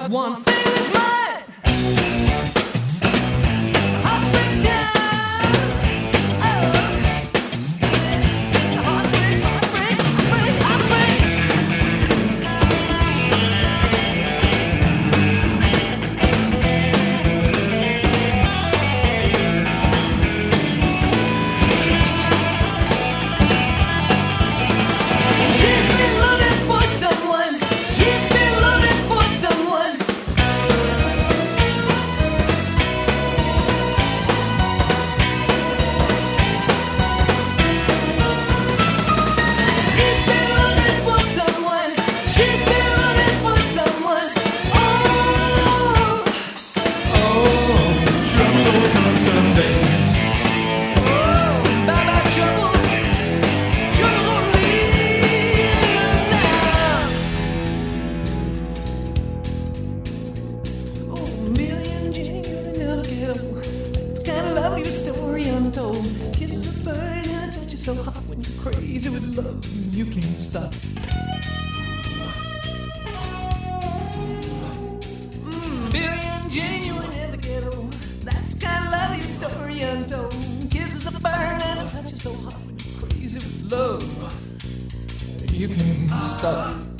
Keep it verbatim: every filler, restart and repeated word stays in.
but one thing is mine. Heartbreak time. Oh, it's heartbreak, heartbreak, heartbreak, heartbreak. She's been looking for someone. He's been looking for someone. He's been looking for someone. She's been looking for someone. Oh, Oh, trouble will come someday. oh, bye-bye trouble. Trouble gonna leave you now. Oh, a million genuine never get old. It's kind of lovely, the story untold. Kisses a burn and a touch is so hot when you're crazy with love. You can't stop. Mm, billion genuine never get old. That's kind of lovely, the story untold. Kisses a burn and a touch is so hot when you're crazy with love. You can't stop.